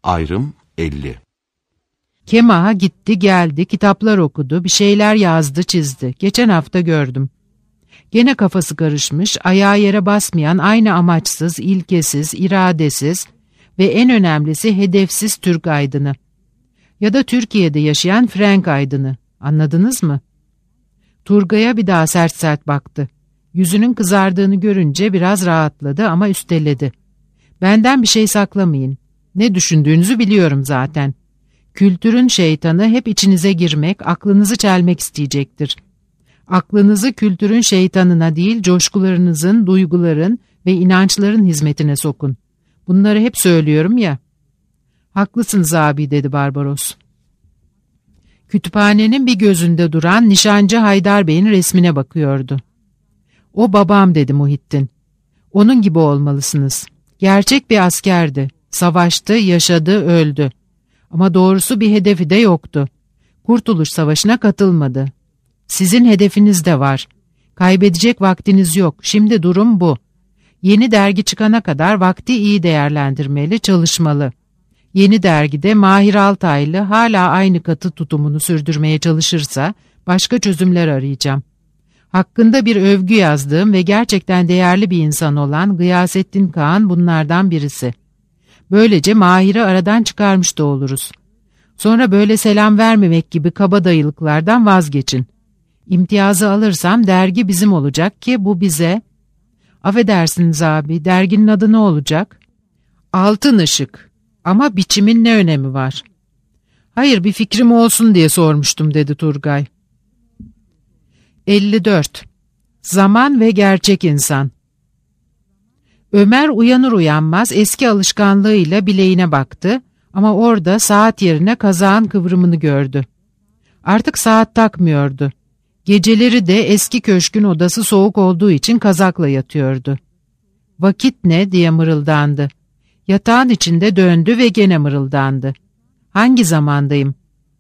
Ayrım 50. Kemah'a gitti geldi, kitaplar okudu, bir şeyler yazdı çizdi. Geçen hafta gördüm. Gene kafası karışmış, ayağı yere basmayan, aynı amaçsız, ilkesiz, iradesiz ve en önemlisi hedefsiz Türk aydını. Ya da Türkiye'de yaşayan Frank aydını. Anladınız mı? Turgay'a bir daha sert sert baktı. Yüzünün kızardığını görünce biraz rahatladı ama üsteledi. Benden bir şey saklamayın. Ne düşündüğünüzü biliyorum zaten. Kültürün şeytanı hep içinize girmek, aklınızı çelmek isteyecektir. Aklınızı kültürün şeytanına değil, coşkularınızın, duyguların ve inançların hizmetine sokun. Bunları hep söylüyorum ya. Haklısınız abi, dedi Barbaros. Kütüphanenin bir gözünde duran Nişancı Haydar Bey'in resmine bakıyordu. O babam, dedi Muhittin. Onun gibi olmalısınız. Gerçek bir askerdi. Savaştı, yaşadı, öldü. Ama doğrusu bir hedefi de yoktu. Kurtuluş Savaşı'na katılmadı. Sizin hedefiniz de var. Kaybedecek vaktiniz yok. Şimdi durum bu. Yeni dergi çıkana kadar vakti iyi değerlendirmeli, çalışmalı. Yeni dergide Mahir Altaylı hala aynı katı tutumunu sürdürmeye çalışırsa başka çözümler arayacağım. Hakkında bir övgü yazdığım ve gerçekten değerli bir insan olan Gıyasettin Kağan bunlardan birisi. Böylece Mahir'i aradan çıkarmış da oluruz. Sonra böyle selam vermemek gibi kabadayılıklardan vazgeçin. İmtiyazı alırsam dergi bizim olacak ki bu bize... Affedersiniz abi, derginin adı ne olacak? Altın Işık. Ama biçimin ne önemi var? Hayır, bir fikrim olsun diye sormuştum, dedi Turgay. 54. Zaman ve gerçek insan. Ömer uyanır uyanmaz eski alışkanlığıyla bileğine baktı ama orada saat yerine kazağın kıvrımını gördü. Artık saat takmıyordu. Geceleri de eski köşkün odası soğuk olduğu için kazakla yatıyordu. Vakit ne diye mırıldandı. Yatağın içinde döndü ve gene mırıldandı. Hangi zamandayım?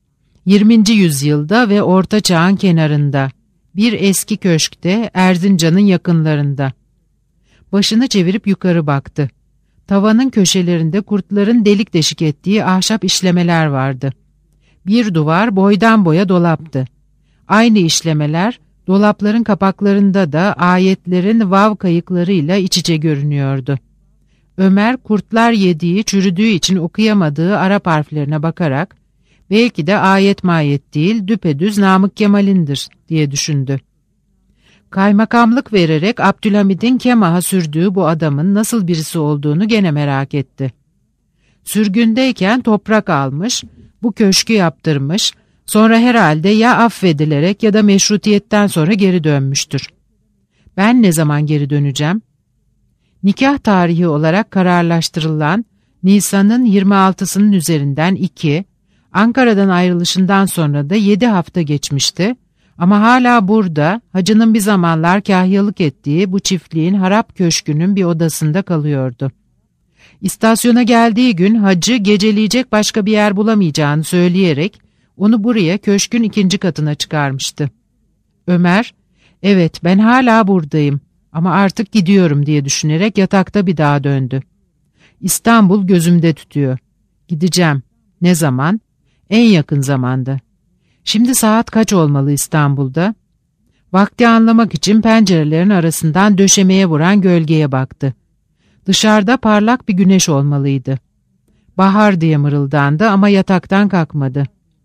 20. yüzyılda ve Orta Çağ'ın kenarında. Bir eski köşkte, Erzincan'ın yakınlarında. Başını çevirip yukarı baktı. Tavanın köşelerinde kurtların delik deşik ettiği ahşap işlemeler vardı. Bir duvar boydan boya dolaptı. Aynı işlemeler dolapların kapaklarında da ayetlerin vav kayıklarıyla iç içe görünüyordu. Ömer kurtlar yediği, çürüdüğü için okuyamadığı Arap harflerine bakarak belki de ayet mayet değil, düpedüz Namık Kemal'indir diye düşündü. Kaymakamlık vererek Abdülhamid'in Kemah'a sürdüğü bu adamın nasıl birisi olduğunu gene merak etti. Sürgündeyken toprak almış, bu köşkü yaptırmış, sonra herhalde ya affedilerek ya da meşrutiyetten sonra geri dönmüştür. Ben ne zaman geri döneceğim? Nikah tarihi olarak kararlaştırılan Nisan'ın 26'sının üzerinden 2, Ankara'dan ayrılışından sonra da 7 hafta geçmişti ama hala burada hacının bir zamanlar kahyalık ettiği bu çiftliğin harap köşkünün bir odasında kalıyordu. İstasyona geldiği gün hacı geceleyecek başka bir yer bulamayacağını söyleyerek onu buraya köşkün 2. katına çıkarmıştı. Ömer, evet ben hala buradayım ama artık gidiyorum diye düşünerek yatakta bir daha döndü. İstanbul gözümde tütüyor. Gideceğim. Ne zaman? En yakın zamanda. Şimdi saat kaç olmalı İstanbul'da? Vakti anlamak için pencerelerin arasından döşemeye vuran gölgeye baktı. Dışarıda parlak bir güneş olmalıydı. Bahar diye mırıldandı ama yataktan kalkmadı.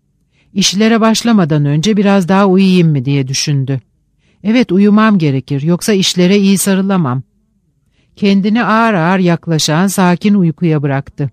İşlere başlamadan önce biraz daha uyuyayım mı diye düşündü. Evet, uyumam gerekir, yoksa işlere iyi sarılamam. Kendini ağır ağır yaklaşan sakin uykuya bıraktı.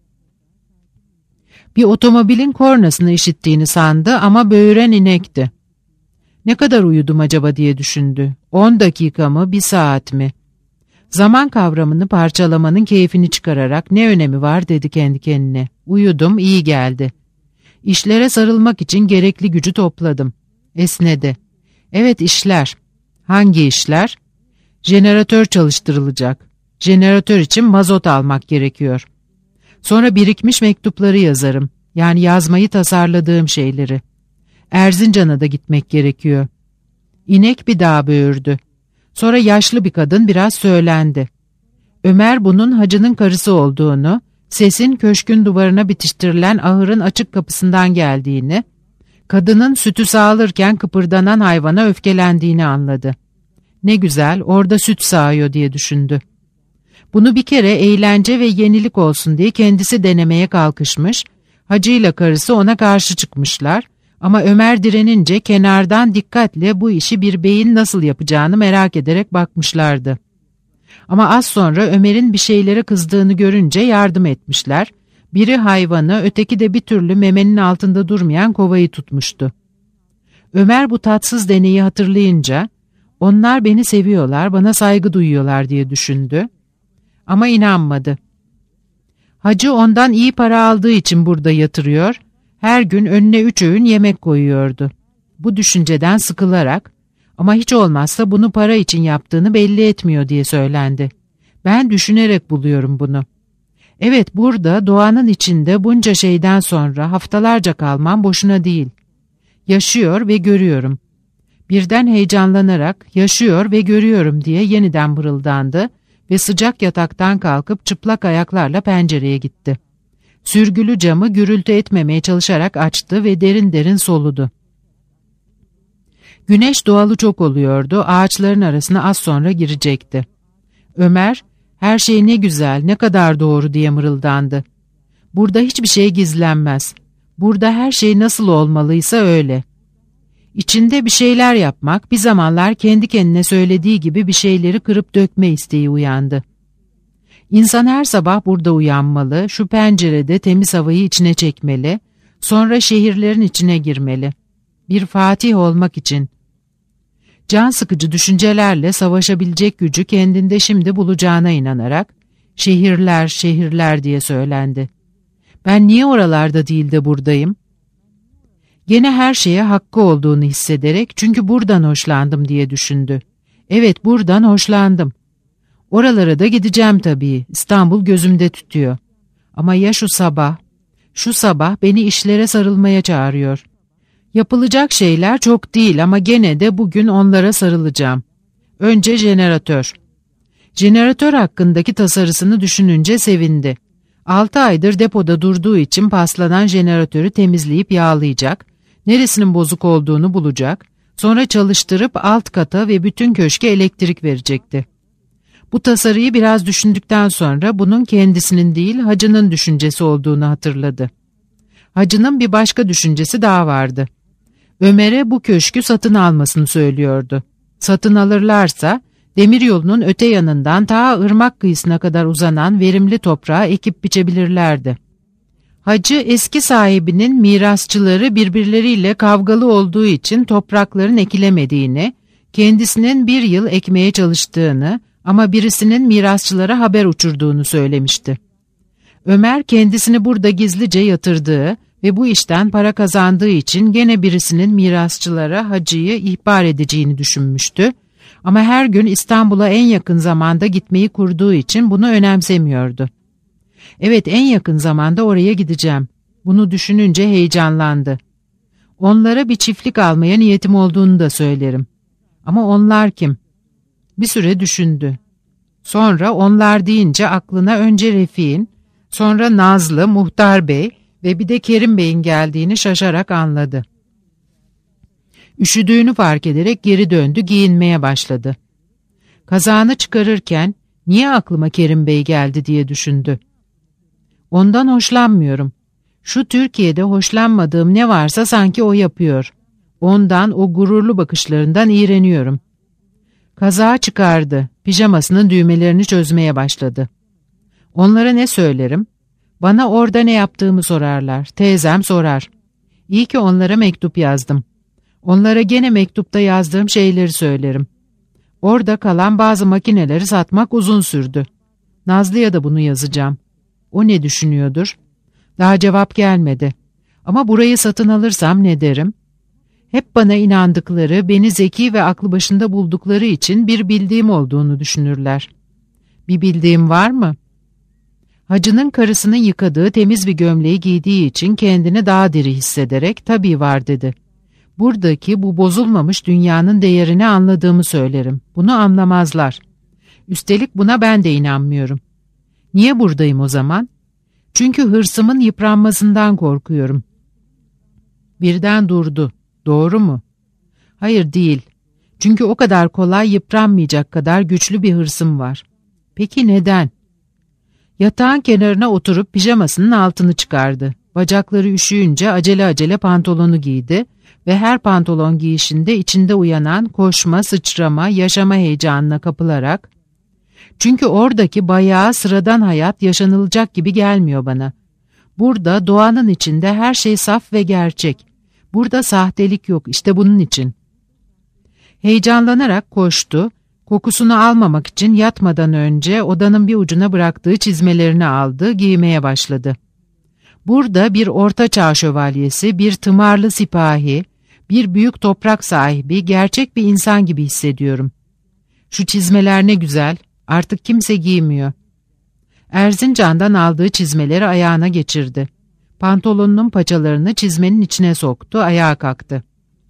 Bir otomobilin kornasını işittiğini sandı ama böğüren inekti. Ne kadar uyudum acaba diye düşündü. 10 dakika mı, 1 saat mi? Zaman kavramını parçalamanın keyfini çıkararak ne önemi var dedi kendi kendine. Uyudum, iyi geldi. İşlere sarılmak için gerekli gücü topladım. Esnedi. Evet, işler. Hangi işler? Jeneratör çalıştırılacak. Jeneratör için mazot almak gerekiyor. Sonra birikmiş mektupları yazarım. Yani yazmayı tasarladığım şeyleri. Erzincan'a da gitmek gerekiyor. İnek bir daha böğürdü. Sonra yaşlı bir kadın biraz söylendi. Ömer bunun hacının karısı olduğunu Sesin köşkün duvarına bitiştirilen ahırın açık kapısından geldiğini, kadının sütü sağılırken kıpırdanan hayvana öfkelendiğini anladı. Ne güzel, orada süt sağıyor diye düşündü. Bunu bir kere eğlence ve yenilik olsun diye kendisi denemeye kalkışmış, hacıyla karısı ona karşı çıkmışlar ama Ömer direnince kenardan dikkatle bu işi bir beyin nasıl yapacağını merak ederek bakmışlardı. Ama az sonra Ömer'in bir şeylere kızdığını görünce yardım etmişler. Biri hayvanı, öteki de bir türlü memenin altında durmayan kovayı tutmuştu. Ömer bu tatsız deneyi hatırlayınca, onlar beni seviyorlar, bana saygı duyuyorlar diye düşündü. Ama inanmadı. Hacı ondan iyi para aldığı için burada yatırıyor, her gün önüne 3 öğün yemek koyuyordu. Bu düşünceden sıkılarak, ama hiç olmazsa bunu para için yaptığını belli etmiyor diye söylendi. Ben düşünerek buluyorum bunu. Evet, burada doğanın içinde bunca şeyden sonra haftalarca kalmam boşuna değil. Yaşıyor ve görüyorum. Birden heyecanlanarak yaşıyor ve görüyorum diye yeniden mırıldandı ve sıcak yataktan kalkıp çıplak ayaklarla pencereye gitti. Sürgülü camı gürültü etmemeye çalışarak açtı ve derin derin soludu. Güneş doğalı çok oluyordu, ağaçların arasına az sonra girecekti. Ömer, her şey ne güzel, ne kadar doğru diye mırıldandı. Burada hiçbir şey gizlenmez. Burada her şey nasıl olmalıysa öyle. İçinde bir şeyler yapmak, bir zamanlar kendi kendine söylediği gibi bir şeyleri kırıp dökme isteği uyandı. İnsan her sabah burada uyanmalı, şu pencerede temiz havayı içine çekmeli, sonra şehirlerin içine girmeli. Bir fatih olmak için. Can sıkıcı düşüncelerle savaşabilecek gücü kendinde şimdi bulacağına inanarak, şehirler, şehirler diye söylendi. Ben niye oralarda değil de buradayım? Gene her şeye hakkı olduğunu hissederek, çünkü buradan hoşlandım diye düşündü. Evet, buradan hoşlandım. Oralara da gideceğim tabii, İstanbul gözümde tütüyor. Ama ya şu sabah beni işlere sarılmaya çağırıyor. Yapılacak şeyler çok değil ama gene de bugün onlara sarılacağım. Önce jeneratör. Jeneratör hakkındaki tasarısını düşününce sevindi. 6 aydır depoda durduğu için paslanan jeneratörü temizleyip yağlayacak, neresinin bozuk olduğunu bulacak, sonra çalıştırıp alt kata ve bütün köşke elektrik verecekti. Bu tasarıyı biraz düşündükten sonra bunun kendisinin değil hacının düşüncesi olduğunu hatırladı. Hacının bir başka düşüncesi daha vardı. Ömer'e bu köşkü satın almasını söylüyordu. Satın alırlarsa demiryolunun öte yanından ta ırmak kıyısına kadar uzanan verimli toprağı ekip biçebilirlerdi. Hacı eski sahibinin mirasçıları birbirleriyle kavgalı olduğu için toprakların ekilemediğini, kendisinin bir yıl ekmeye çalıştığını ama birisinin mirasçılara haber uçurduğunu söylemişti. Ömer kendisini burada gizlice yatırdığı ve bu işten para kazandığı için gene birisinin mirasçılara hacıyı ihbar edeceğini düşünmüştü. Ama her gün İstanbul'a en yakın zamanda gitmeyi kurduğu için bunu önemsemiyordu. Evet, en yakın zamanda oraya gideceğim. Bunu düşününce heyecanlandı. Onlara bir çiftlik almaya niyetim olduğunu da söylerim. Ama onlar kim? Bir süre düşündü. Sonra onlar deyince aklına önce Refik'in, sonra Nazlı, Muhtar Bey ve bir de Kerim Bey'in geldiğini şaşarak anladı. Üşüdüğünü fark ederek geri döndü, giyinmeye başladı. Kazağını çıkarırken niye aklıma Kerim Bey geldi diye düşündü. Ondan hoşlanmıyorum. Şu Türkiye'de hoşlanmadığım ne varsa sanki o yapıyor. Ondan, o gururlu bakışlarından iğreniyorum. Kazağı çıkardı, pijamasının düğmelerini çözmeye başladı. Onlara ne söylerim? Bana orada ne yaptığımı sorarlar, teyzem sorar. İyi ki onlara mektup yazdım. Onlara gene mektupta yazdığım şeyleri söylerim. Orada kalan bazı makineleri satmak uzun sürdü. Nazlı'ya da bunu yazacağım. O ne düşünüyordur? Daha cevap gelmedi. Ama burayı satın alırsam ne derim? Hep bana inandıkları, beni zeki ve aklı başında buldukları için bir bildiğim olduğunu düşünürler. Bir bildiğim var mı? Hacının karısının yıkadığı temiz bir gömleği giydiği için kendini daha diri hissederek tabii var dedi. Buradaki bu bozulmamış dünyanın değerini anladığımı söylerim. Bunu anlamazlar. Üstelik buna ben de inanmıyorum. Niye buradayım o zaman? Çünkü hırsımın yıpranmasından korkuyorum. Birden durdu. Doğru mu? Hayır değil. Çünkü o kadar kolay yıpranmayacak kadar güçlü bir hırsım var. Peki neden? Yatağın kenarına oturup pijamasının altını çıkardı. Bacakları üşüyünce acele acele pantolonu giydi ve her pantolon giyişinde içinde uyanan koşma, sıçrama, yaşama heyecanına kapılarak, çünkü oradaki bayağı sıradan hayat yaşanılacak gibi gelmiyor bana. Burada doğanın içinde her şey saf ve gerçek. Burada sahtelik yok, işte bunun için. Heyecanlanarak koştu. Kokusunu almamak için yatmadan önce odanın bir ucuna bıraktığı çizmelerini aldı, giymeye başladı. Burada bir ortaçağ şövalyesi, bir tımarlı sipahi, bir büyük toprak sahibi, gerçek bir insan gibi hissediyorum. Şu çizmeler ne güzel, artık kimse giymiyor. Erzincan'dan aldığı çizmeleri ayağına geçirdi. Pantolonunun paçalarını çizmenin içine soktu, ayağa kalktı.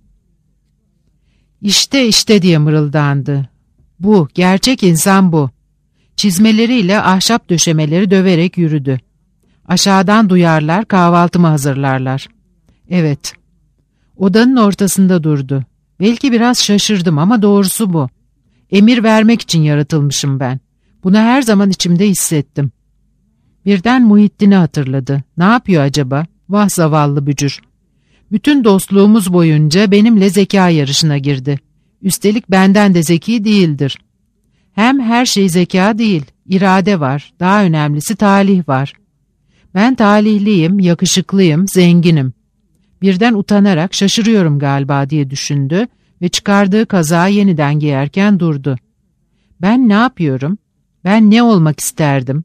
İşte diye mırıldandı. Bu, gerçek insan bu. Çizmeleriyle ahşap döşemeleri döverek yürüdü. Aşağıdan duyarlar, kahvaltımı hazırlarlar. Evet. Odanın ortasında durdu. Belki biraz şaşırdım ama doğrusu bu. Emir vermek için yaratılmışım ben. Bunu her zaman içimde hissettim. Birden Muhittin'i hatırladı. Ne yapıyor acaba? Vah zavallı bücür. Bütün dostluğumuz boyunca benimle zeka yarışına girdi. Üstelik benden de zeki değildir. Hem her şey zeka değil, irade var. Daha önemlisi talih var. Ben talihliyim, yakışıklıyım, zenginim. Birden utanarak şaşırıyorum galiba diye düşündü ve çıkardığı kazağı yeniden giyerken durdu. Ben ne yapıyorum? Ben ne olmak isterdim?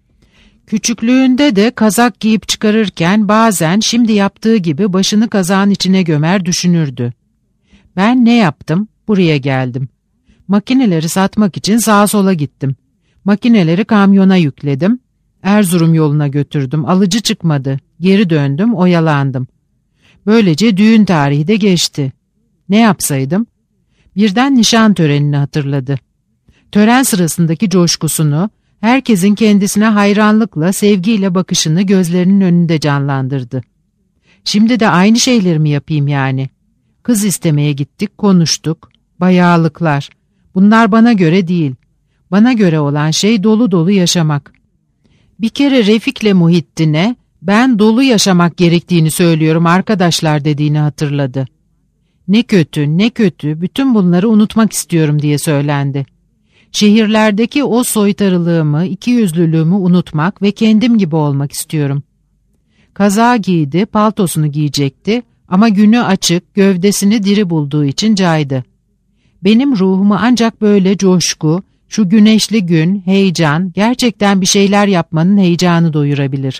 Küçüklüğünde de kazak giyip çıkarırken bazen şimdi yaptığı gibi başını kazağın içine gömer düşünürdü. Ben ne yaptım? Buraya geldim. Makineleri satmak için sağa sola gittim. Makineleri kamyona yükledim. Erzurum yoluna götürdüm. Alıcı çıkmadı. Geri döndüm, oyalandım. Böylece düğün tarihi de geçti. Ne yapsaydım? Birden nişan törenini hatırladı. Tören sırasındaki coşkusunu, herkesin kendisine hayranlıkla, sevgiyle bakışını gözlerinin önünde canlandırdı. Şimdi de aynı şeyleri mi yapayım yani? Kız istemeye gittik, konuştuk. Bayağılıklar. Bunlar bana göre değil. Bana göre olan şey dolu dolu yaşamak. Bir kere Refik'le Muhittin'e ben dolu yaşamak gerektiğini söylüyorum arkadaşlar dediğini hatırladı. Ne kötü, ne kötü, bütün bunları unutmak istiyorum diye söylendi. Şehirlerdeki o soytarılığımı, ikiyüzlülüğümü unutmak ve kendim gibi olmak istiyorum. Kazağı giydi, paltosunu giyecekti ama günü açık, gövdesini diri bulduğu için caydı. Benim ruhumu ancak böyle coşku, şu güneşli gün, heyecan, gerçekten bir şeyler yapmanın heyecanı doyurabilir.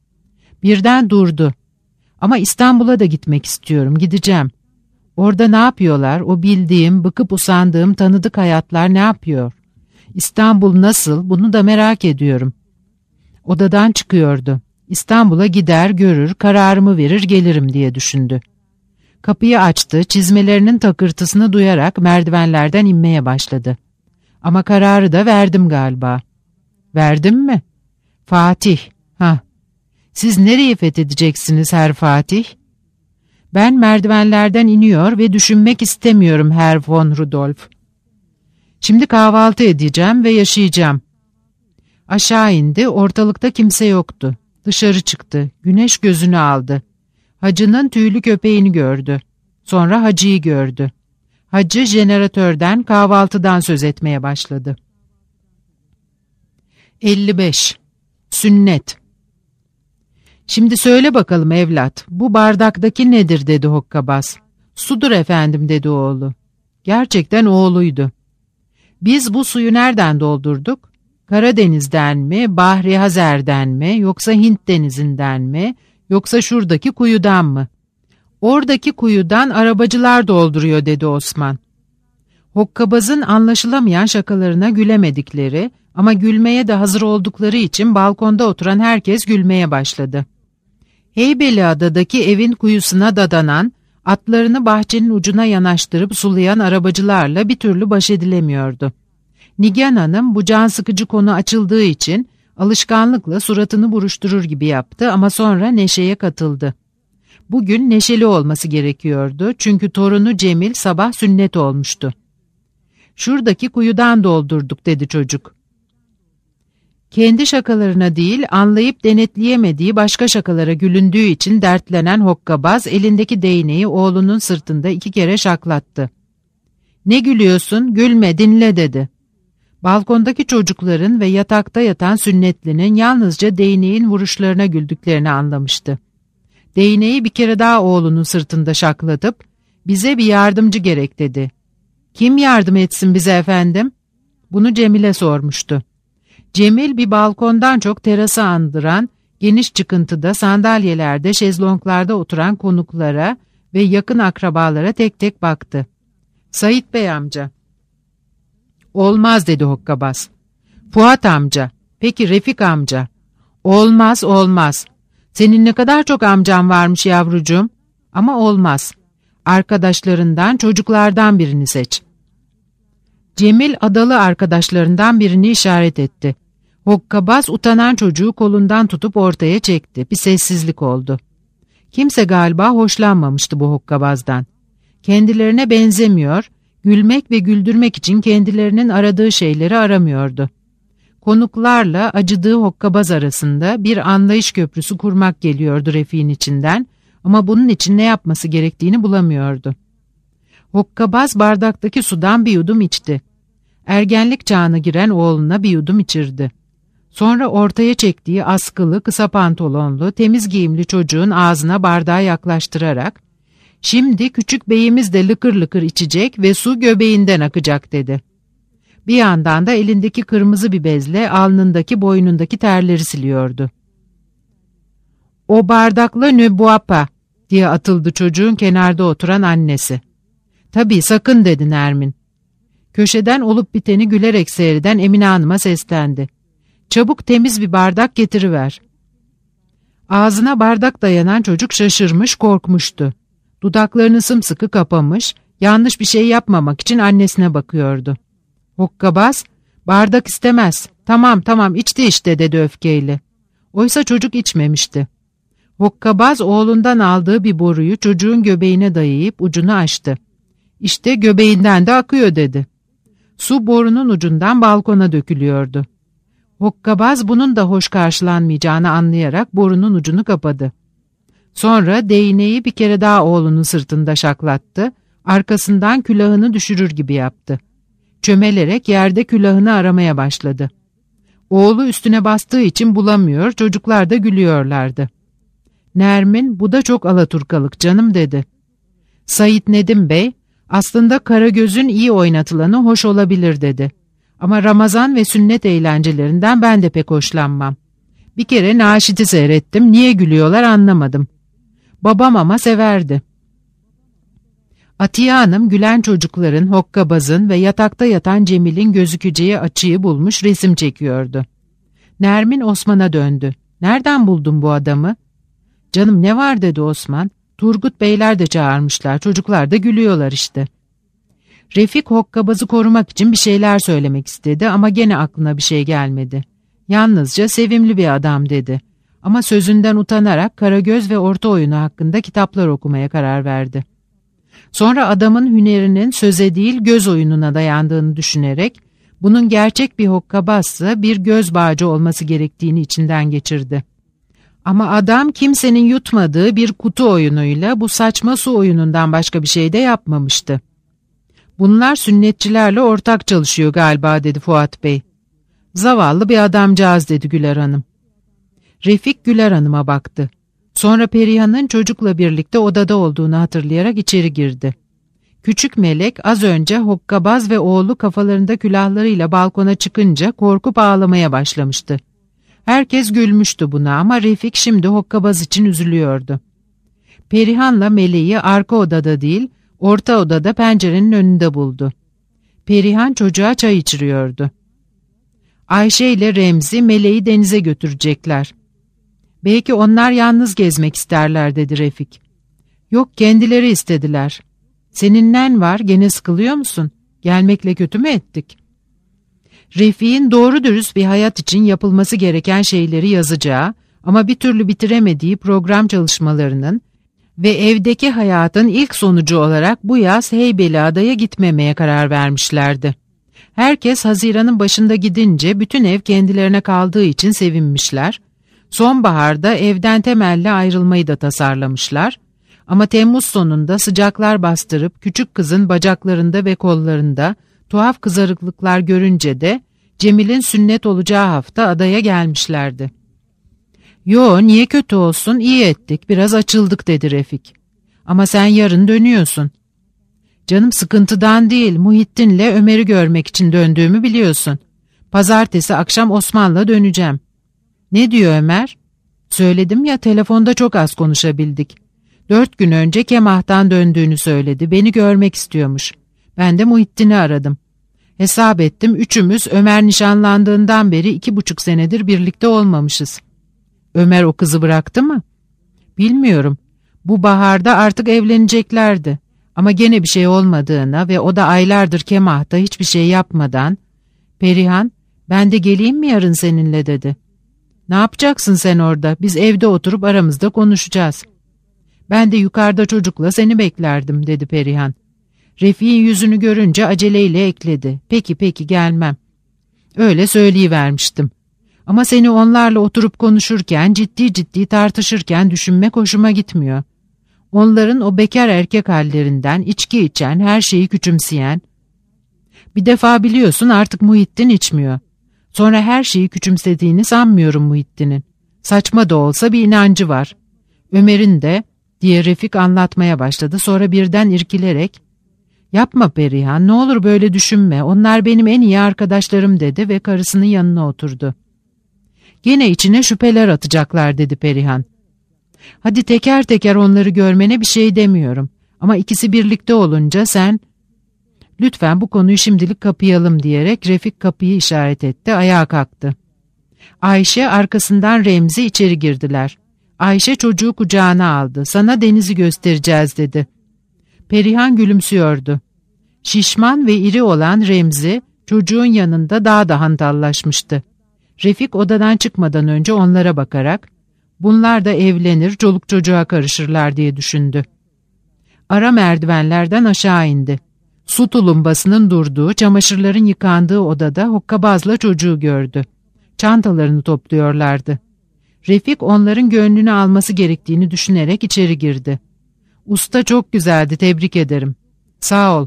Birden durdu. Ama İstanbul'a da gitmek istiyorum, gideceğim. Orada ne yapıyorlar, o bildiğim, bıkıp usandığım tanıdık hayatlar ne yapıyor? İstanbul nasıl, bunu da merak ediyorum. Odadan çıkıyordu. İstanbul'a gider, görür, kararımı verir, gelirim diye düşündü. Kapıyı açtı, çizmelerinin takırtısını duyarak merdivenlerden inmeye başladı. Ama kararı da verdim galiba. Verdim mi? Fatih, Siz nereyi fethedeceksiniz Herr Fatih? Ben merdivenlerden iniyor ve düşünmek istemiyorum Herr von Rudolf. Şimdi kahvaltı edeceğim ve yaşayacağım. Aşağı indi, ortalıkta kimse yoktu. Dışarı çıktı, güneş gözünü aldı. Hacının tüylü köpeğini gördü. Sonra hacıyı gördü. Hacı jeneratörden, kahvaltıdan söz etmeye başladı. 55. Sünnet. Şimdi söyle bakalım evlat, bu bardaktaki nedir dedi hokkabaz. Sudur efendim dedi oğlu. Gerçekten oğluydu. Biz bu suyu nereden doldurduk? Karadeniz'den mi, Bahri Hazer'den mi, yoksa Hint denizinden mi, yoksa şuradaki kuyudan mı? Oradaki kuyudan arabacılar dolduruyor dedi Osman. Hokkabazın anlaşılamayan şakalarına gülemedikleri ama gülmeye de hazır oldukları için balkonda oturan herkes gülmeye başladı. Heybeliada'daki evin kuyusuna dadanan, atlarını bahçenin ucuna yanaştırıp sulayan arabacılarla bir türlü baş edilemiyordu. Nigan Hanım bu can sıkıcı konu açıldığı için Alışkanlıkla suratını buruşturur gibi yaptı ama sonra neşeye katıldı. Bugün neşeli olması gerekiyordu çünkü torunu Cemil sabah sünnet olmuştu. "Şuradaki kuyudan doldurduk," dedi çocuk. Kendi şakalarına değil, anlayıp denetleyemediği başka şakalara gülündüğü için dertlenen hokkabaz elindeki değneği oğlunun sırtında 2 kere şaklattı. "Ne gülüyorsun? Gülme, dinle," dedi. Balkondaki çocukların ve yatakta yatan sünnetlinin yalnızca değneğin vuruşlarına güldüklerini anlamıştı. Değneği bir kere daha oğlunun sırtında şaklatıp, "Bize bir yardımcı gerek," dedi. "Kim yardım etsin bize efendim?" Bunu Cemil'e sormuştu. Cemil bir balkondan çok terası andıran, geniş çıkıntıda sandalyelerde, şezlonglarda oturan konuklara ve yakın akrabalara tek tek baktı. "Sait Bey amca." "Olmaz," dedi hokkabaz. "Fuat amca." "Peki Refik amca?" "Olmaz, olmaz." "Senin ne kadar çok amcan varmış yavrucuğum." "Ama olmaz. Arkadaşlarından, çocuklardan birini seç." Cemil adalı arkadaşlarından birini işaret etti. Hokkabaz utanan çocuğu kolundan tutup ortaya çekti. Bir sessizlik oldu. Kimse galiba hoşlanmamıştı bu hokkabazdan. Kendilerine benzemiyor, gülmek ve güldürmek için kendilerinin aradığı şeyleri aramıyordu. Konuklarla acıdığı hokkabaz arasında bir anlayış köprüsü kurmak geliyordu Refik'in içinden ama bunun için ne yapması gerektiğini bulamıyordu. Hokkabaz bardaktaki sudan bir yudum içti. Ergenlik çağına giren oğluna bir yudum içirdi. Sonra ortaya çektiği askılı, kısa pantolonlu, temiz giyimli çocuğun ağzına bardağı yaklaştırarak, "Şimdi küçük beyimiz de lıkır lıkır içecek ve su göbeğinden akacak," dedi. Bir yandan da elindeki kırmızı bir bezle alnındaki boynundaki terleri siliyordu. "O bardakla ne bois pas," diye atıldı çocuğun kenarda oturan annesi. "Tabii sakın," dedi Nermin. Köşeden olup biteni gülerek seyreden Emine Hanım'a seslendi. "Çabuk temiz bir bardak getiriver." Ağzına bardak dayanan çocuk şaşırmış, korkmuştu. Dudaklarını sımsıkı kapamış, yanlış bir şey yapmamak için annesine bakıyordu. Hokkabaz, "Bardak istemez. Tamam tamam içti işte," dedi öfkeyle. Oysa çocuk içmemişti. Hokkabaz oğlundan aldığı bir boruyu çocuğun göbeğine dayayıp ucunu açtı. "İşte göbeğinden de akıyor," dedi. Su borunun ucundan balkona dökülüyordu. Hokkabaz bunun da hoş karşılanmayacağını anlayarak borunun ucunu kapadı. Sonra değneği bir kere daha oğlunun sırtında şaklattı, arkasından külahını düşürür gibi yaptı. Çömelerek yerde külahını aramaya başladı. Oğlu üstüne bastığı için bulamıyor, çocuklar da gülüyorlardı. Nermin, "Bu da çok alaturkalık canım," dedi. Sait Nedim Bey, "Aslında Karagöz'ün iyi oynatılanı hoş olabilir," dedi. "Ama Ramazan ve sünnet eğlencelerinden ben de pek hoşlanmam. Bir kere Naşit'i seyrettim, niye gülüyorlar anlamadım. Babam ama severdi." Atiye Hanım gülen çocukların, hokkabazın ve yatakta yatan Cemil'in gözükeceği açıyı bulmuş resim çekiyordu. Nermin Osman'a döndü. "Nereden buldun bu adamı?" "Canım ne var," dedi Osman. "Turgut Beyler de çağırmışlar, çocuklar da gülüyorlar işte." Refik hokkabazı korumak için bir şeyler söylemek istedi ama gene aklına bir şey gelmedi. "Yalnızca sevimli bir adam," dedi. Ama sözünden utanarak Karagöz ve Orta Oyunu hakkında kitaplar okumaya karar verdi. Sonra adamın hünerinin söze değil göz oyununa dayandığını düşünerek bunun gerçek bir hokkabazsa bir göz bağcı olması gerektiğini içinden geçirdi. Ama adam kimsenin yutmadığı bir kutu oyunuyla bu saçma su oyunundan başka bir şey de yapmamıştı. "Bunlar sünnetçilerle ortak çalışıyor galiba," dedi Fuat Bey. "Zavallı bir adamcağız," dedi Güler Hanım. Refik Güler Hanım'a baktı. Sonra Perihan'ın çocukla birlikte odada olduğunu hatırlayarak içeri girdi. Küçük melek az önce hokkabaz ve oğlu kafalarında külahlarıyla balkona çıkınca korkup ağlamaya başlamıştı. Herkes gülmüştü buna ama Refik şimdi hokkabaz için üzülüyordu. Perihan'la Meleği arka odada değil, orta odada pencerenin önünde buldu. Perihan çocuğa çay içiriyordu. Ayşe ile Remzi Meleği denize götürecekler. "Belki onlar yalnız gezmek isterler," dedi Refik. "Yok, kendileri istediler." "Senin nen var, gene sıkılıyor musun? Gelmekle kötü mü ettik?" Refik'in doğru dürüst bir hayat için yapılması gereken şeyleri yazacağı ama bir türlü bitiremediği program çalışmalarının ve evdeki hayatın ilk sonucu olarak bu yaz Heybeliada'ya gitmemeye karar vermişlerdi. Herkes Haziran'ın başında gidince bütün ev kendilerine kaldığı için sevinmişler. Sonbaharda evden temelli ayrılmayı da tasarlamışlar. Ama Temmuz sonunda sıcaklar bastırıp küçük kızın bacaklarında ve kollarında tuhaf kızarıklıklar görünce de Cemil'in sünnet olacağı hafta adaya gelmişlerdi. "Yo, niye kötü olsun, iyi ettik, biraz açıldık," dedi Refik. "Ama sen yarın dönüyorsun." "Canım, sıkıntıdan değil, Muhittin'le Ömer'i görmek için döndüğümü biliyorsun. Pazartesi akşam Osman'la döneceğim." "Ne diyor Ömer?" "Söyledim ya, telefonda çok az konuşabildik. 4 gün önce Kemah'tan döndüğünü söyledi, beni görmek istiyormuş. Ben de Muhittin'i aradım. Hesap ettim, üçümüz Ömer nişanlandığından beri 2,5 senedir birlikte olmamışız." "Ömer o kızı bıraktı mı?" "Bilmiyorum. Bu baharda artık evleneceklerdi. Ama gene bir şey olmadığına ve o da aylardır Kemah'ta hiçbir şey yapmadan, 'Perihan, ben de geleyim mi yarın seninle?' dedi. 'Ne yapacaksın sen orada? Biz evde oturup aramızda konuşacağız.' 'Ben de yukarıda çocukla seni beklerdim,' dedi Perihan. Refik'in yüzünü görünce aceleyle ekledi. 'Peki gelmem.' Öyle söyleyivermiştim. Ama seni onlarla oturup konuşurken, ciddi tartışırken düşünmek hoşuma gitmiyor. Onların o bekar erkek hallerinden, içki içen, her şeyi küçümseyen. Bir defa biliyorsun artık Muhittin içmiyor. Sonra her şeyi küçümsediğini sanmıyorum Muhittin'in. Saçma da olsa bir inancı var. Ömer'in de," diye Refik anlatmaya başladı, sonra birden irkilerek, "Yapma Perihan, ne olur böyle düşünme, onlar benim en iyi arkadaşlarım," dedi ve karısının yanına oturdu. "Gene içine şüpheler atacaklar," dedi Perihan. "Hadi teker teker onları görmene bir şey demiyorum. Ama ikisi birlikte olunca sen..." "Lütfen bu konuyu şimdilik kapayalım," diyerek Refik kapıyı işaret etti, ayağa kalktı. Ayşe arkasından Remzi içeri girdiler. Ayşe çocuğu kucağına aldı. "Sana denizi göstereceğiz," dedi. Perihan gülümsüyordu. Şişman ve iri olan Remzi çocuğun yanında daha da hantallaşmıştı. Refik odadan çıkmadan önce onlara bakarak, "Bunlar da evlenir, çoluk çocuğa karışırlar," diye düşündü. Ara merdivenlerden aşağı indi. Su tulumbasının durduğu, çamaşırların yıkandığı odada hokkabazla çocuğu gördü. Çantalarını topluyorlardı. Refik onların gönlünü alması gerektiğini düşünerek içeri girdi. "Usta çok güzeldi, tebrik ederim." "Sağ ol."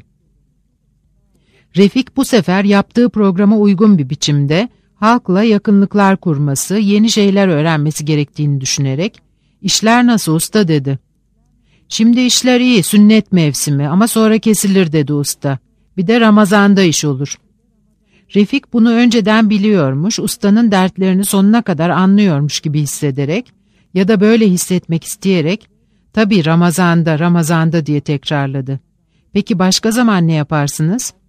Refik bu sefer yaptığı programa uygun bir biçimde halkla yakınlıklar kurması, yeni şeyler öğrenmesi gerektiğini düşünerek, "İşler nasıl usta?" dedi. "Şimdi işler iyi, sünnet mevsimi, ama sonra kesilir," dedi usta. "Bir de Ramazan'da iş olur." Refik bunu önceden biliyormuş, ustanın dertlerini sonuna kadar anlıyormuş gibi hissederek ya da böyle hissetmek isteyerek, "Tabii Ramazan'da diye tekrarladı. "Peki başka zaman ne yaparsınız?"